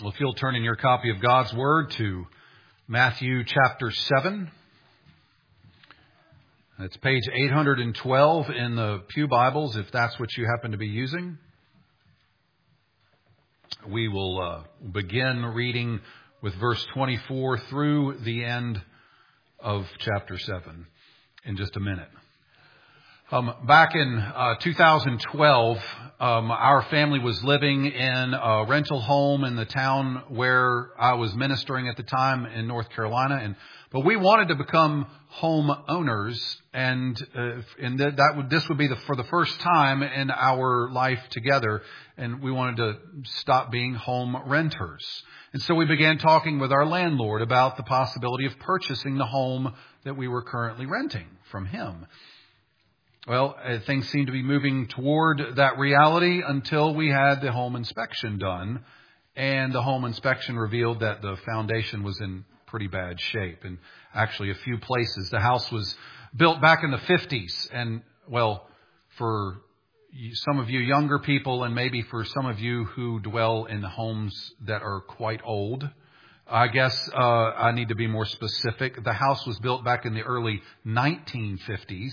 Well, if you'll turn in your copy of God's Word to Matthew chapter 7. It's page 812 in the Pew Bibles, if that's what you happen to be using. We will begin reading with verse 24 through the end of chapter 7 in just a minute. Back in 2012, our family was living in a rental home in the town where I was ministering at the time in North Carolina, but we wanted to become home owners, and this would be for the first time in our life together, and we wanted to stop being home renters. And so we began talking with our landlord about the possibility of purchasing the home that we were currently renting from him. Well, things seemed to be moving toward that reality until we had the home inspection done. And the home inspection revealed that the foundation was in pretty bad shape. And actually a few places. The house was built back in the 50s. And, well, for some of you younger people and maybe for some of you who dwell in homes that are quite old, I guess I need to be more specific. The house was built back in the early 1950s.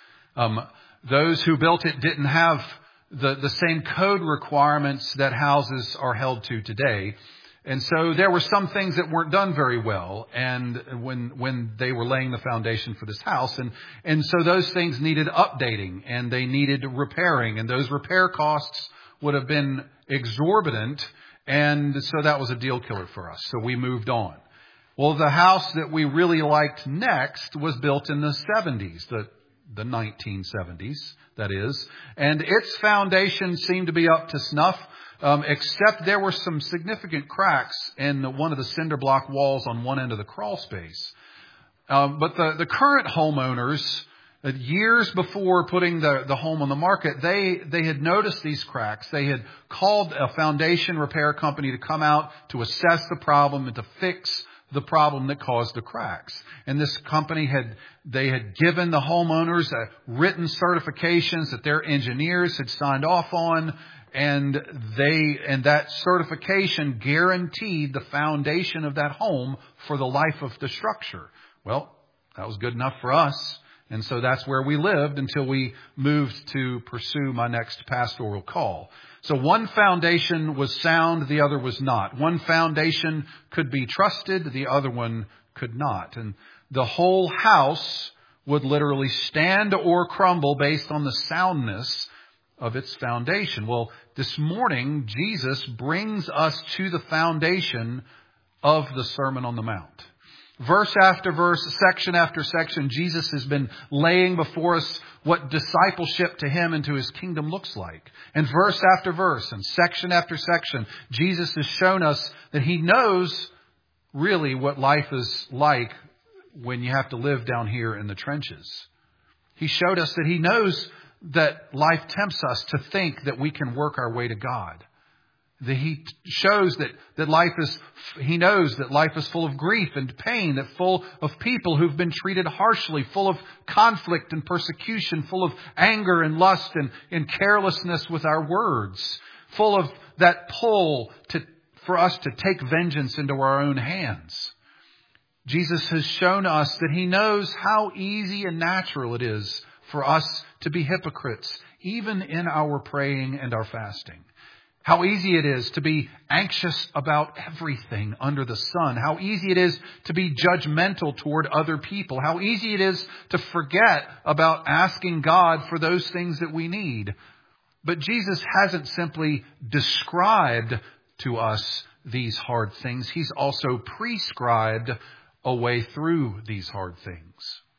Those who built it didn't have the same code requirements that houses are held to today. And so there were some things that weren't done very well and when they were laying the foundation for this house. And so those things needed updating and they needed repairing. And those repair costs would have been exorbitant. And so that was a deal killer for us. So we moved on. Well, the house that we really liked next was built in the 70s, the 1970s, that is. And its foundation seemed to be up to snuff, except there were some significant cracks in one of the cinder block walls on one end of the crawl space. But the current homeowners, years before putting the home on the market, they had noticed these cracks. They had called a foundation repair company to come out to assess the problem and to fix the problem that caused the cracks. And this company had given the homeowners written certifications that their engineers had signed off on, and that certification guaranteed the foundation of that home for the life of the structure. Well, that was good enough for us. And so that's where we lived until we moved to pursue my next pastoral call. So one foundation was sound, the other was not. One foundation could be trusted, the other one could not. And the whole house would literally stand or crumble based on the soundness of its foundation. Well, this morning, Jesus brings us to the foundation of the Sermon on the Mount. Verse after verse, section after section, Jesus has been laying before us what discipleship to Him and to His kingdom looks like. And verse after verse and section after section, Jesus has shown us that He knows really what life is like when you have to live down here in the trenches. He showed us that He knows that life tempts us to think that we can work our way to God. That He shows that life is, He knows that life is full of grief and pain, that full of people who've been treated harshly, full of conflict and persecution, full of anger and lust and carelessness with our words, full of that pull for us to take vengeance into our own hands. Jesus has shown us that He knows how easy and natural it is for us to be hypocrites, even in our praying and our fasting. How easy it is to be anxious about everything under the sun. How easy it is to be judgmental toward other people. How easy it is to forget about asking God for those things that we need. But Jesus hasn't simply described to us these hard things. He's also prescribed a way through these hard things.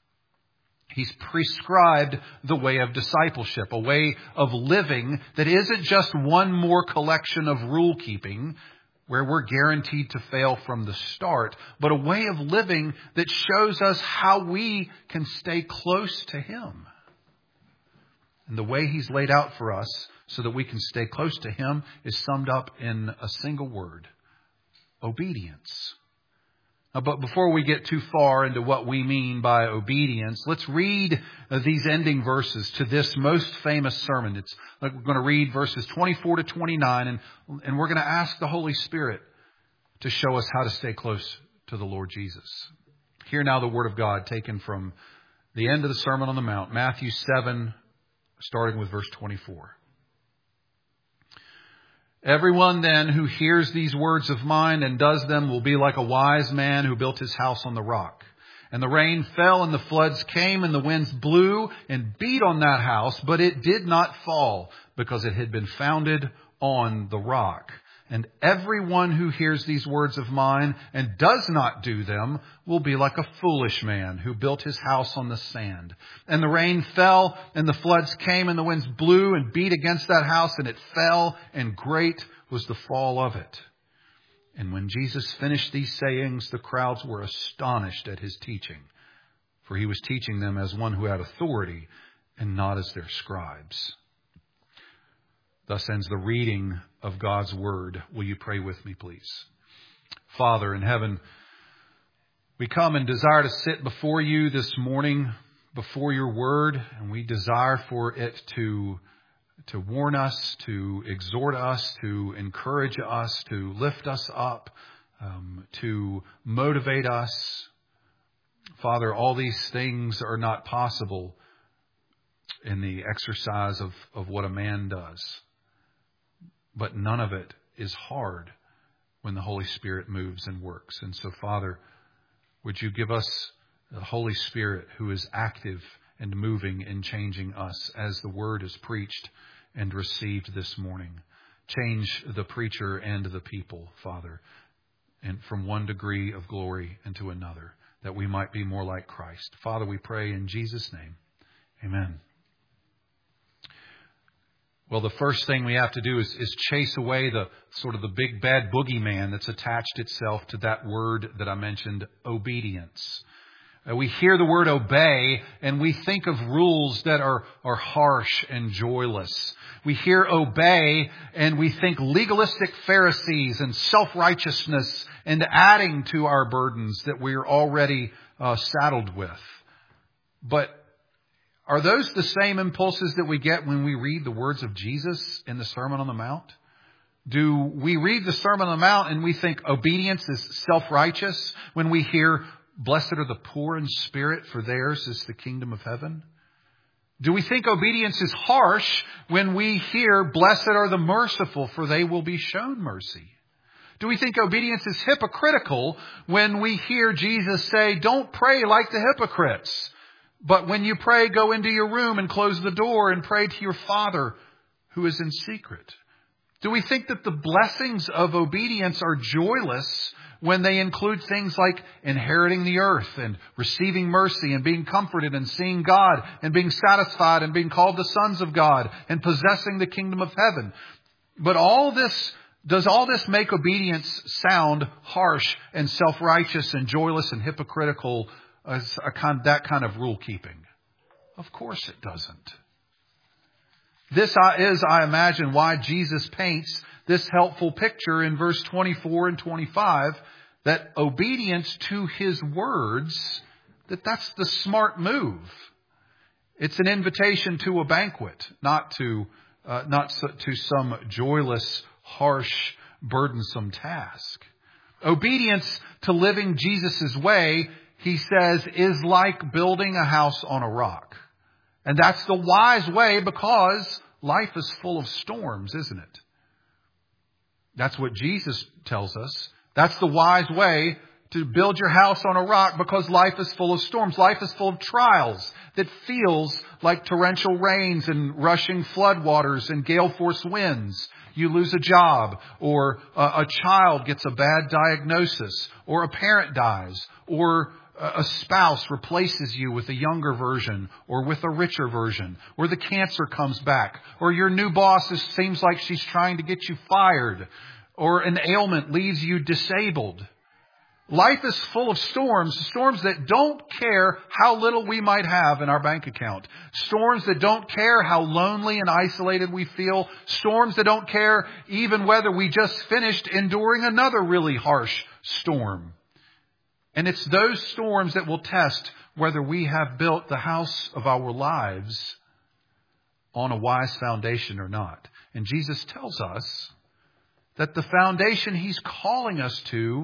He's prescribed the way of discipleship, a way of living that isn't just one more collection of rule keeping where we're guaranteed to fail from the start, but a way of living that shows us how we can stay close to Him. And the way He's laid out for us so that we can stay close to Him is summed up in a single word: obedience. But before we get too far into what we mean by obedience, let's read these ending verses to this most famous sermon. We're going to read verses 24 to 29, and we're going to ask the Holy Spirit to show us how to stay close to the Lord Jesus. Hear now the Word of God taken from the end of the Sermon on the Mount, Matthew 7, starting with verse 24. Everyone then who hears these words of mine and does them will be like a wise man who built his house on the rock. And the rain fell and the floods came and the winds blew and beat on that house, but it did not fall because it had been founded on the rock. And everyone who hears these words of mine and does not do them will be like a foolish man who built his house on the sand. And the rain fell and the floods came and the winds blew and beat against that house and it fell, and great was the fall of it. And when Jesus finished these sayings, the crowds were astonished at his teaching, for he was teaching them as one who had authority and not as their scribes. Thus ends the reading of God's Word. Will you pray with me, please? Father in heaven, we come and desire to sit before you this morning, before your Word, and we desire for it to warn us, to exhort us, to encourage us, to lift us up, to motivate us. Father, all these things are not possible in the exercise of what a man does. But none of it is hard when the Holy Spirit moves and works. And so, Father, would you give us the Holy Spirit who is active and moving and changing us as the Word is preached and received this morning. Change the preacher and the people, Father, and from one degree of glory into another, that we might be more like Christ. Father, we pray in Jesus' name. Amen. Well, the first thing we have to do is chase away the sort of the big bad boogeyman that's attached itself to that word that I mentioned, obedience. We hear the word obey and we think of rules that are harsh and joyless. We hear obey and we think legalistic Pharisees and self-righteousness and adding to our burdens that we are already saddled with. But are those the same impulses that we get when we read the words of Jesus in the Sermon on the Mount? Do we read the Sermon on the Mount and we think obedience is self-righteous when we hear, blessed are the poor in spirit, for theirs is the kingdom of heaven? Do we think obedience is harsh when we hear, blessed are the merciful, for they will be shown mercy? Do we think obedience is hypocritical when we hear Jesus say, don't pray like the hypocrites, but when you pray, go into your room and close the door and pray to your Father who is in secret? Do we think that the blessings of obedience are joyless when they include things like inheriting the earth and receiving mercy and being comforted and seeing God and being satisfied and being called the sons of God and possessing the kingdom of heaven? But does all this make obedience sound harsh and self-righteous and joyless and hypocritical as that kind of rule keeping? Of course it doesn't. This is, I imagine, why Jesus paints this helpful picture in verse 24 and 25, that obedience to his words, that's the smart move. It's an invitation to a banquet, not to some joyless, harsh, burdensome task. Obedience to living Jesus' way, he says, is like building a house on a rock. And that's the wise way because life is full of storms, isn't it? That's what Jesus tells us. That's the wise way to build your house on a rock because life is full of storms. Life is full of trials that feels like torrential rains and rushing floodwaters and gale force winds. You lose a job, or a child gets a bad diagnosis, or a parent dies, or a spouse replaces you with a younger version or with a richer version, or the cancer comes back, or your new boss seems like she's trying to get you fired, or an ailment leaves you disabled. Life is full of storms that don't care how little we might have in our bank account. Storms that don't care how lonely and isolated we feel. Storms that don't care even whether we just finished enduring another really harsh storm. And it's those storms that will test whether we have built the house of our lives on a wise foundation or not. And Jesus tells us that the foundation He's calling us to,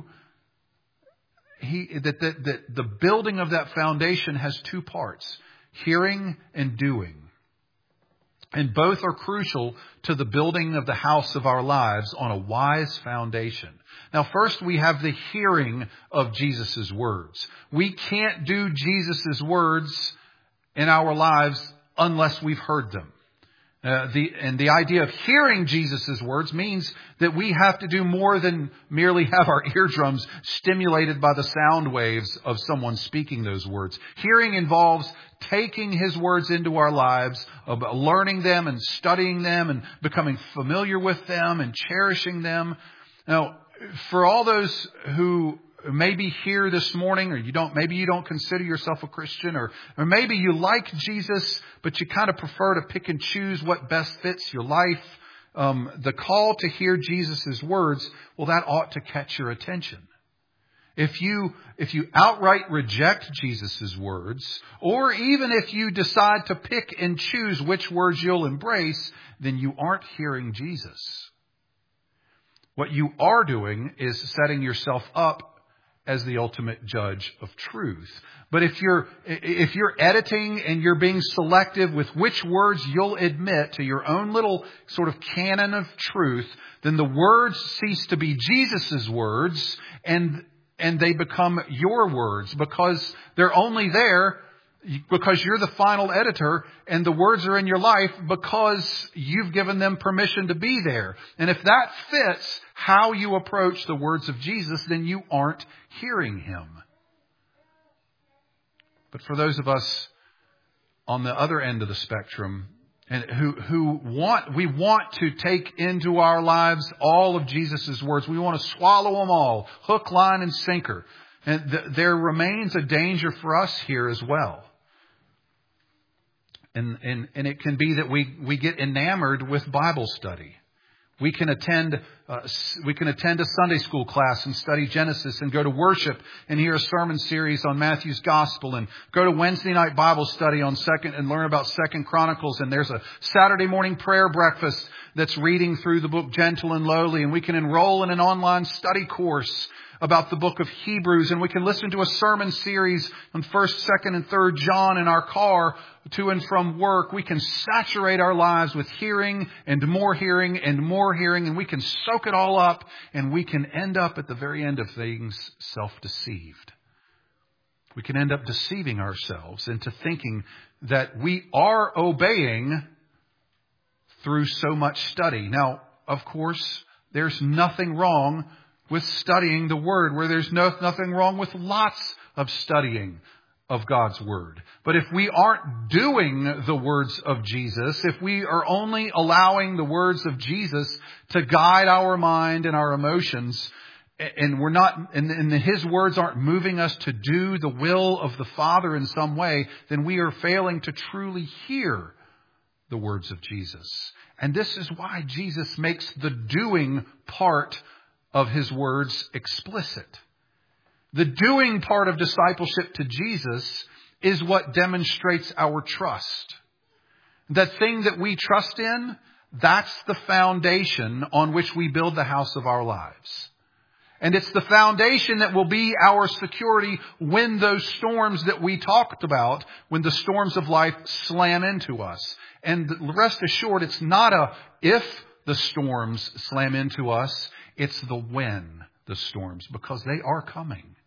that the building of that foundation has two parts, hearing and doing. And both are crucial to the building of the house of our lives on a wise foundation. Now, first we have the hearing of Jesus' words. We can't do Jesus' words in our lives unless we've heard them. The idea of hearing Jesus' words means that we have to do more than merely have our eardrums stimulated by the sound waves of someone speaking those words. Hearing involves taking His words into our lives, of learning them and studying them and becoming familiar with them and cherishing them. Now, for all those who maybe here this morning, or maybe you don't consider yourself a Christian, or maybe you like Jesus, but you kind of prefer to pick and choose what best fits your life. The call to hear Jesus' words, well, that ought to catch your attention. If you outright reject Jesus' words, or even if you decide to pick and choose which words you'll embrace, then you aren't hearing Jesus. What you are doing is setting yourself up as the ultimate judge of truth. But if you're editing and you're being selective with which words you'll admit to your own little sort of canon of truth, then the words cease to be Jesus' words and they become your words, because they're only there because you're the final editor, and the words are in your life because you've given them permission to be there. And if that fits how you approach the words of Jesus, then you aren't hearing Him. But for those of us on the other end of the spectrum, and who want to take into our lives all of Jesus' words, we want to swallow them all, hook, line, and sinker. And there remains a danger for us here as well. And it can be that we get enamored with Bible study. We can attend a Sunday school class and study Genesis, and go to worship and hear a sermon series on Matthew's Gospel, and go to Wednesday night Bible study on and learn about 2 Chronicles. And there's a Saturday morning prayer breakfast that's reading through the book Gentle and Lowly, and we can enroll in an online study course about the book of Hebrews, and we can listen to a sermon series on 1st, 2nd, and 3rd John in our car to and from work. We can saturate our lives with hearing and more hearing and more hearing, and we can soak it all up, and we can end up at the very end of things self-deceived. We can end up deceiving ourselves into thinking that we are obeying through so much study. Now, of course, there's nothing wrong with studying the Word, where there's nothing wrong with lots of studying of God's Word. But if we aren't doing the words of Jesus, if we are only allowing the words of Jesus to guide our mind and our emotions, and we're not, and His words aren't moving us to do the will of the Father in some way, then we are failing to truly hear the words of Jesus. And this is why Jesus makes the doing part of His words explicit. The doing part of discipleship to Jesus is what demonstrates our trust. That thing that we trust in, that's the foundation on which we build the house of our lives. And it's the foundation that will be our security when those storms that we talked about, when the storms of life slam into us. And rest assured, it's not a if the storms slam into us, it's the when the storms, because they are coming.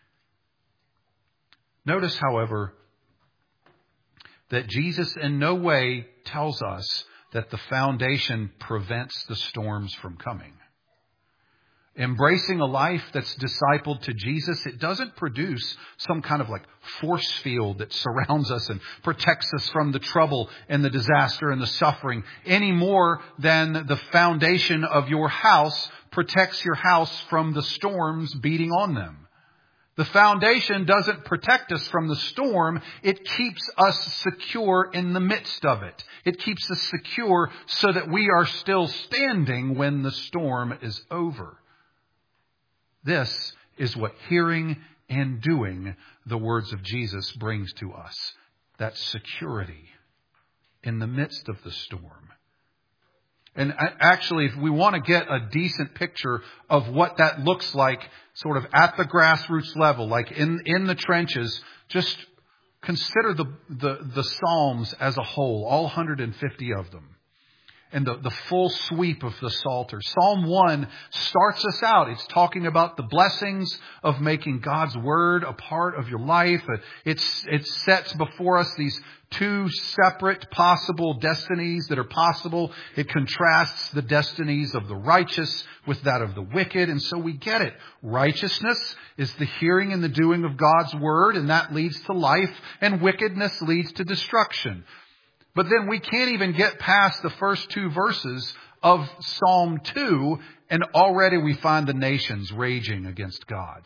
Notice, however, that Jesus in no way tells us that the foundation prevents the storms from coming. Embracing a life that's discipled to Jesus, it doesn't produce some kind of like force field that surrounds us and protects us from the trouble and the disaster and the suffering, any more than the foundation of your house protects your house from the storms beating on them. The foundation doesn't protect us from the storm. It keeps us secure in the midst of it. It keeps us secure so that we are still standing when the storm is over. This is what hearing and doing the words of Jesus brings to us. That security in the midst of the storm. And actually, if we want to get a decent picture of what that looks like, sort of at the grassroots level, like in the trenches, just consider the Psalms as a whole, all 150 of them. And the full sweep of the Psalter. Psalm 1 starts us out. It's talking about the blessings of making God's Word a part of your life. It sets before us these two separate possible destinies that are possible. It contrasts the destinies of the righteous with that of the wicked. And so we get it. Righteousness is the hearing and the doing of God's Word, and that leads to life. And wickedness leads to destruction. But then we can't even get past the first two verses of Psalm 2, and already we find the nations raging against God.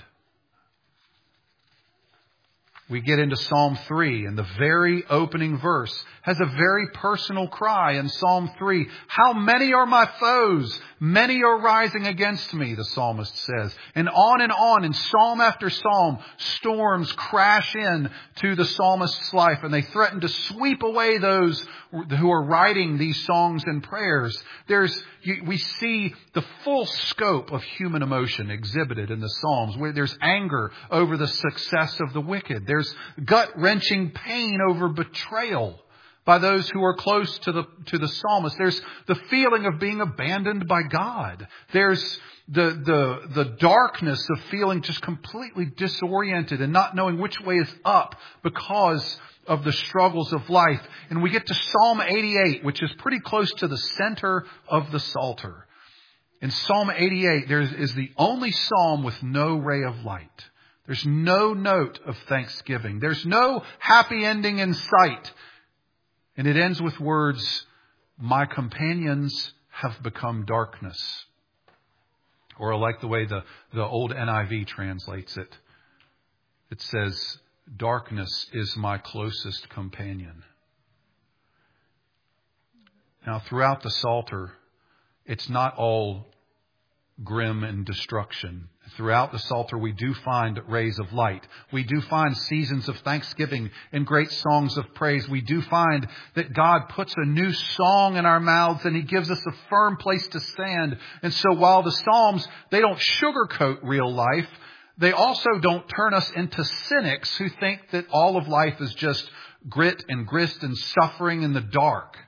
We get into Psalm 3, and the very opening verse has a very personal cry in Psalm 3. How many are my foes? Many are rising against me, the psalmist says. And on in psalm after psalm, storms crash in to the psalmist's life, and they threaten to sweep away those who are writing these songs and prayers. We see the full scope of human emotion exhibited in the Psalms, where there's anger over the success of the wicked. There's gut-wrenching pain over betrayal by those who are close to the psalmist. There's the feeling of being abandoned by God. There's the darkness of feeling just completely disoriented and not knowing which way is up because of the struggles of life. And we get to Psalm 88, which is pretty close to the center of the Psalter. In Psalm 88, there is the only psalm with no ray of light. There's no note of thanksgiving. There's no happy ending in sight. And it ends with words, my companions have become darkness. Or like the way the old NIV translates it. It says, darkness is my closest companion. Now, throughout the Psalter, it's not all grim and destruction. Throughout the Psalter, we do find rays of light. We do find seasons of thanksgiving and great songs of praise. We do find that God puts a new song in our mouths and He gives us a firm place to stand. And so while the Psalms, they don't sugarcoat real life, they also don't turn us into cynics who think that all of life is just grit and grist and suffering in the dark.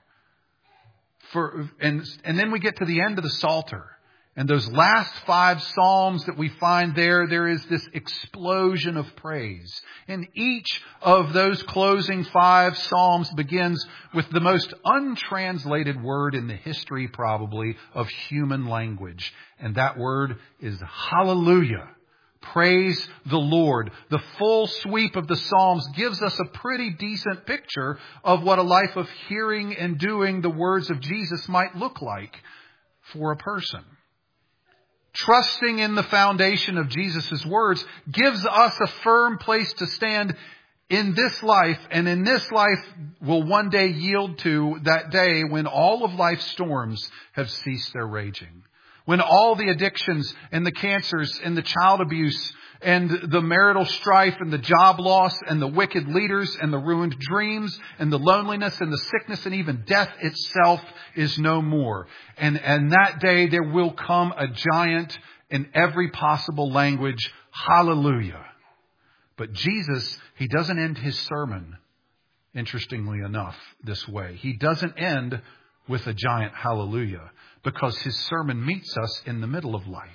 And then we get to the end of the Psalter. And those last 5 Psalms that we find there is this explosion of praise. And each of those closing 5 Psalms begins with the most untranslated word in the history, probably, of human language. And that word is hallelujah. Praise the Lord. The full sweep of the Psalms gives us a pretty decent picture of what a life of hearing and doing the words of Jesus might look like for a person. Trusting in the foundation of Jesus' words gives us a firm place to stand in this life, and in this life will one day yield to that day when all of life's storms have ceased their raging. When all the addictions and the cancers and the child abuse and the marital strife and the job loss and the wicked leaders and the ruined dreams and the loneliness and the sickness and even death itself is no more. And that day there will come a giant in every possible language, hallelujah. But Jesus, He doesn't end His sermon, interestingly enough, this way. He doesn't end with a giant hallelujah, because His sermon meets us in the middle of life.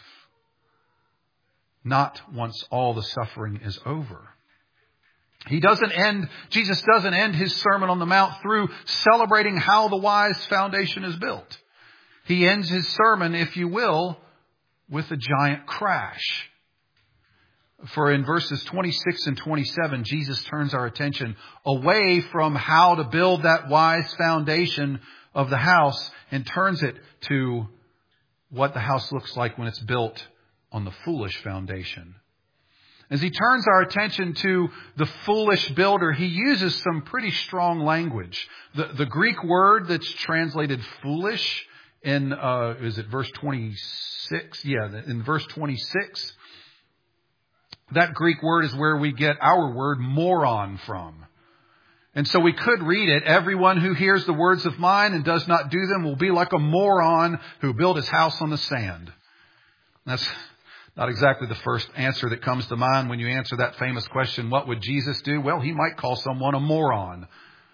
Not once all the suffering is over. Jesus doesn't end His Sermon on the Mount through celebrating how the wise foundation is built. He ends His sermon, if you will, with a giant crash. For in verses 26 and 27, Jesus turns our attention away from how to build that wise foundation of the house and turns it to what the house looks like when it's built on the foolish foundation. As He turns our attention to the foolish builder, He uses some pretty strong language. The Greek word that's translated foolish in, is it verse 26? Yeah, in verse 26. That Greek word is where we get our word moron from. And so we could read it, everyone who hears the words of mine and does not do them will be like a moron who built his house on the sand. That's not exactly the first answer that comes to mind when you answer that famous question, what would Jesus do? Well, he might call someone a moron.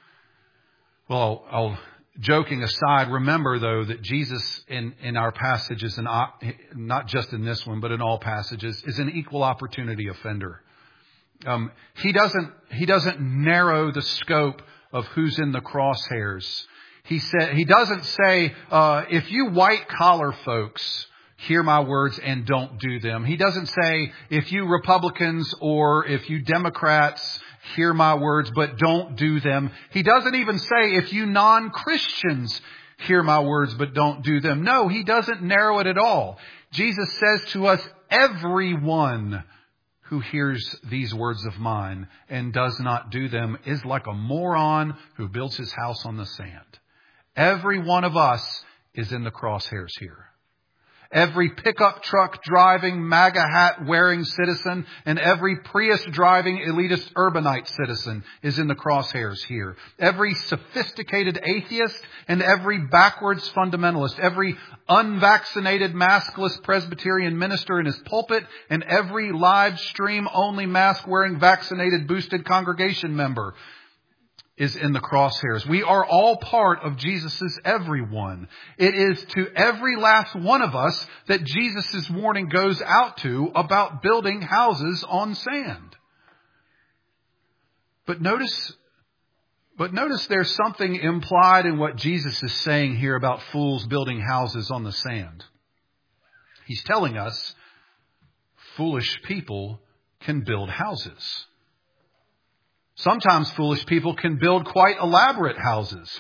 Well, joking aside, remember though that Jesus in our passages, and not just in this one, but in all passages, is an equal opportunity offender. He doesn't narrow the scope of who's in the crosshairs. He doesn't say, if you white collar folks hear my words and don't do them. He doesn't say, if you Republicans or if you Democrats hear my words but don't do them. He doesn't even say, if you non-Christians hear my words but don't do them. No, he doesn't narrow it at all. Jesus says to us, everyone who hears these words of mine and does not do them is like a moron who builds his house on the sand. Every one of us is in the crosshairs here. Every pickup truck driving, MAGA hat wearing citizen and every Prius driving elitist urbanite citizen is in the crosshairs here. Every sophisticated atheist and every backwards fundamentalist, every unvaccinated maskless Presbyterian minister in his pulpit and every live stream only mask wearing vaccinated boosted congregation member is in the crosshairs. We are all part of Jesus' everyone. It is to every last one of us that Jesus' warning goes out to about building houses on sand. But notice there's something implied in what Jesus is saying here about fools building houses on the sand. He's telling us foolish people can build houses. Sometimes foolish people can build quite elaborate houses.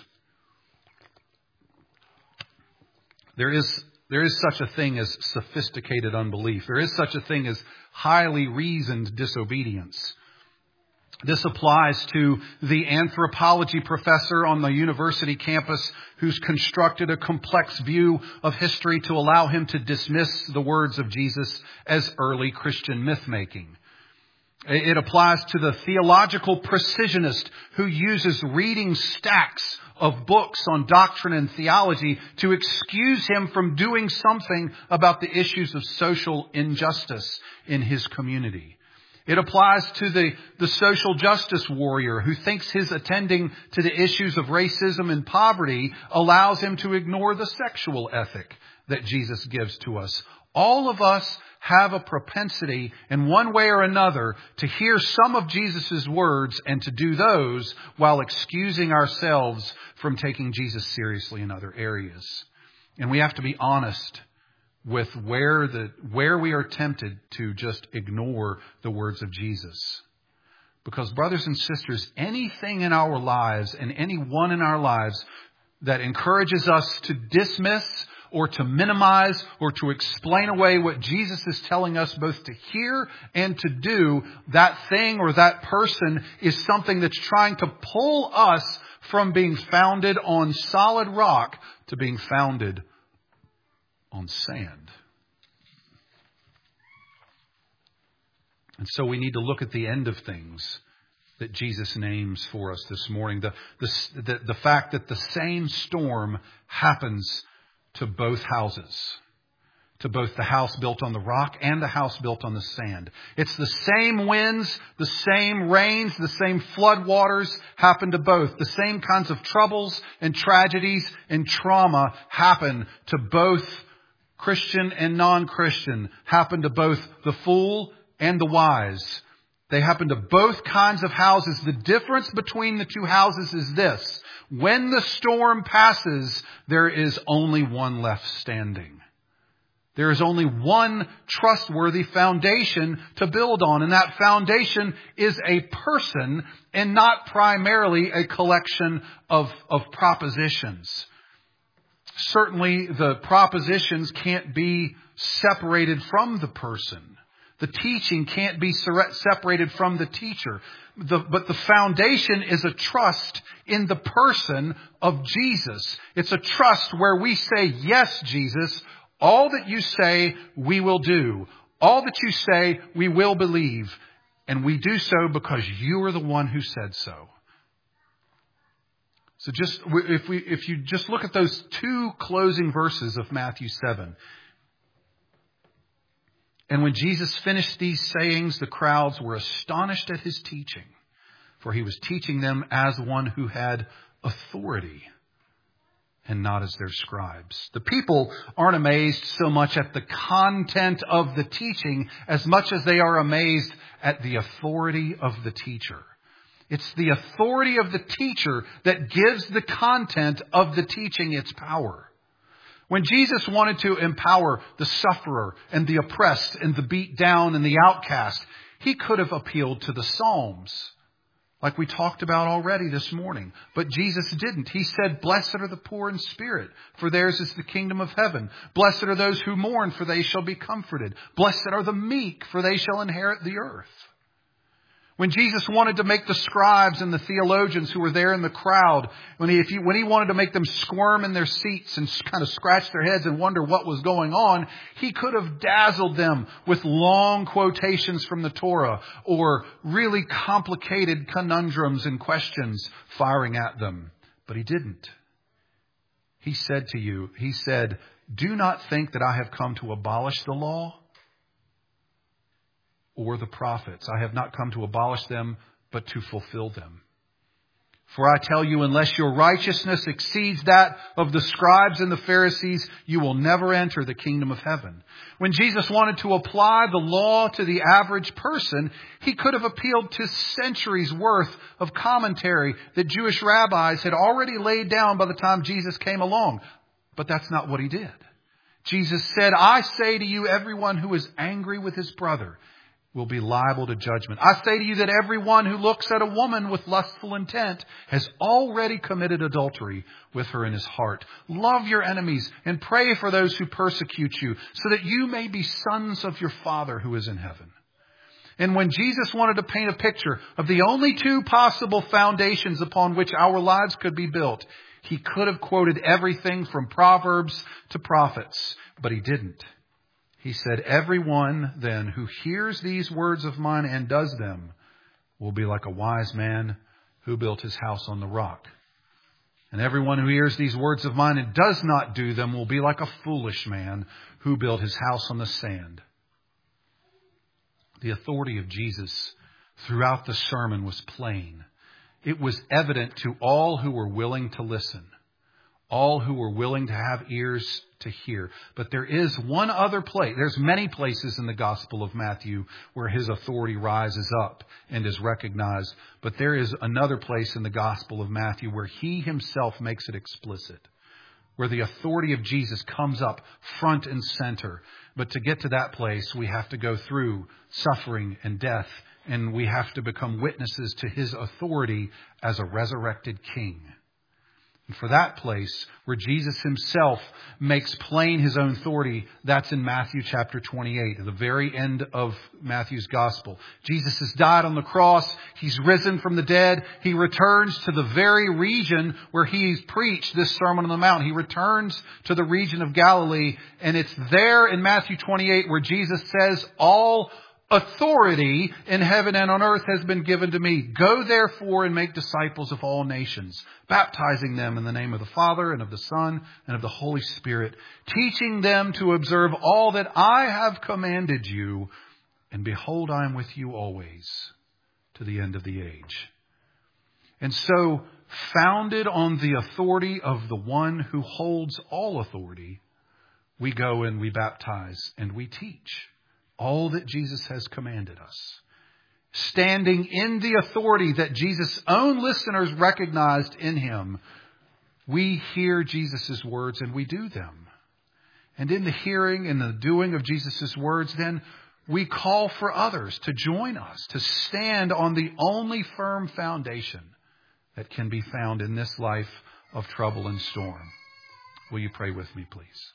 There is such a thing as sophisticated unbelief. There is such a thing as highly reasoned disobedience. This applies to the anthropology professor on the university campus who's constructed a complex view of history to allow him to dismiss the words of Jesus as early Christian myth-making. It applies to the theological precisionist who uses reading stacks of books on doctrine and theology to excuse him from doing something about the issues of social injustice in his community. It applies to the social justice warrior who thinks his attending to the issues of racism and poverty allows him to ignore the sexual ethic that Jesus gives to us. All of us have a propensity in one way or another to hear some of Jesus' words and to do those while excusing ourselves from taking Jesus seriously in other areas. And we have to be honest with where we are tempted to just ignore the words of Jesus. Because brothers and sisters, anything in our lives and anyone in our lives that encourages us to dismiss or to minimize or to explain away what Jesus is telling us both to hear and to do, that thing or that person is something that's trying to pull us from being founded on solid rock to being founded on sand. And so we need to look at the end of things that Jesus names for us this morning. The fact that the same storm happens to both houses, to both the house built on the rock and the house built on the sand. It's the same winds, the same rains, the same flood waters happen to both. The same kinds of troubles and tragedies and trauma happen to both Christian and non-Christian, happen to both the fool and the wise. They happen to both kinds of houses. The difference between the two houses is this: when the storm passes, there is only one left standing. There is only one trustworthy foundation to build on, and that foundation is a person and not primarily a collection of propositions. Certainly, the propositions can't be separated from the person. The teaching can't be separated from the teacher. But the foundation is a trust in the person of Jesus. It's a trust where we say, yes, Jesus, all that you say, we will do. All that you say, we will believe. And we do so because you are the one who said so. So if you just look at those two closing verses of Matthew 7. And when Jesus finished these sayings, the crowds were astonished at his teaching, for he was teaching them as one who had authority and not as their scribes. The people aren't amazed so much at the content of the teaching as much as they are amazed at the authority of the teacher. It's the authority of the teacher that gives the content of the teaching its power. When Jesus wanted to empower the sufferer and the oppressed and the beat down and the outcast, he could have appealed to the Psalms, like we talked about already this morning. But Jesus didn't. He said, "Blessed are the poor in spirit, for theirs is the kingdom of heaven. Blessed are those who mourn, for they shall be comforted. Blessed are the meek, for they shall inherit the earth." When Jesus wanted to make the scribes and the theologians who were there in the crowd, when he wanted to make them squirm in their seats and kind of scratch their heads and wonder what was going on, he could have dazzled them with long quotations from the Torah or really complicated conundrums and questions firing at them. But he didn't. He said, "Do not think that I have come to abolish the law or the prophets. I have not come to abolish them, but to fulfill them. For I tell you, unless your righteousness exceeds that of the scribes and the Pharisees, you will never enter the kingdom of heaven." When Jesus wanted to apply the law to the average person, he could have appealed to centuries worth of commentary that Jewish rabbis had already laid down by the time Jesus came along. But that's not what he did. Jesus said, "I say to you, everyone who is angry with his brother will be liable to judgment. I say to you that everyone who looks at a woman with lustful intent has already committed adultery with her in his heart. Love your enemies and pray for those who persecute you, so that you may be sons of your Father who is in heaven." And when Jesus wanted to paint a picture of the only two possible foundations upon which our lives could be built, he could have quoted everything from Proverbs to prophets, but he didn't. He said, "Everyone then who hears these words of mine and does them will be like a wise man who built his house on the rock. And everyone who hears these words of mine and does not do them will be like a foolish man who built his house on the sand." The authority of Jesus throughout the sermon was plain. It was evident to all who were willing to listen, all who were willing to have ears to hear. But there is one other place. There's many places in the Gospel of Matthew where his authority rises up and is recognized. But there is another place in the Gospel of Matthew where he himself makes it explicit, where the authority of Jesus comes up front and center. But to get to that place, we have to go through suffering and death, and we have to become witnesses to his authority as a resurrected king. And for that place where Jesus himself makes plain his own authority, that's in Matthew chapter 28, at the very end of Matthew's gospel. Jesus has died on the cross. He's risen from the dead. He returns to the very region where he's preached this Sermon on the Mount. He returns to the region of Galilee. And it's there in Matthew 28 where Jesus says, "All authority in heaven and on earth has been given to me. Go therefore and make disciples of all nations, baptizing them in the name of the Father and of the Son and of the Holy Spirit, teaching them to observe all that I have commanded you. And behold, I am with you always to the end of the age." And so, founded on the authority of the one who holds all authority, we go and we baptize and we teach all that Jesus has commanded us, standing in the authority that Jesus' own listeners recognized in him. We hear Jesus' words and we do them. And in the hearing and the doing of Jesus' words, then we call for others to join us, to stand on the only firm foundation that can be found in this life of trouble and storm. Will you pray with me, please?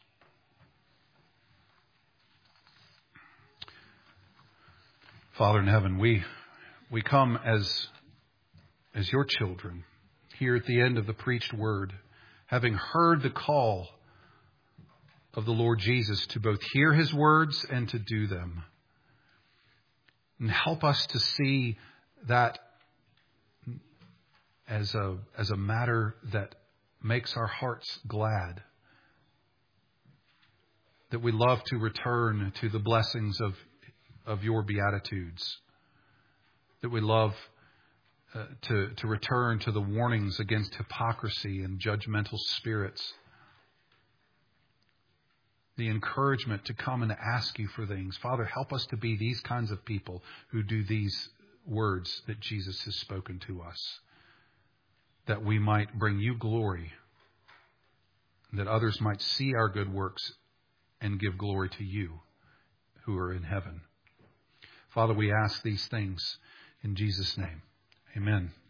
Father in heaven, we come as your children here at the end of the preached word, having heard the call of the Lord Jesus to both hear his words and to do them. And help us to see that as a matter that makes our hearts glad. That we love to return to the blessings of your beatitudes. That we love to return to the warnings against hypocrisy and judgmental spirits. The encouragement to come and ask you for things. Father, help us to be these kinds of people who do these words that Jesus has spoken to us. That we might bring you glory. That others might see our good works and give glory to you who are in heaven. Father, we ask these things in Jesus' name. Amen.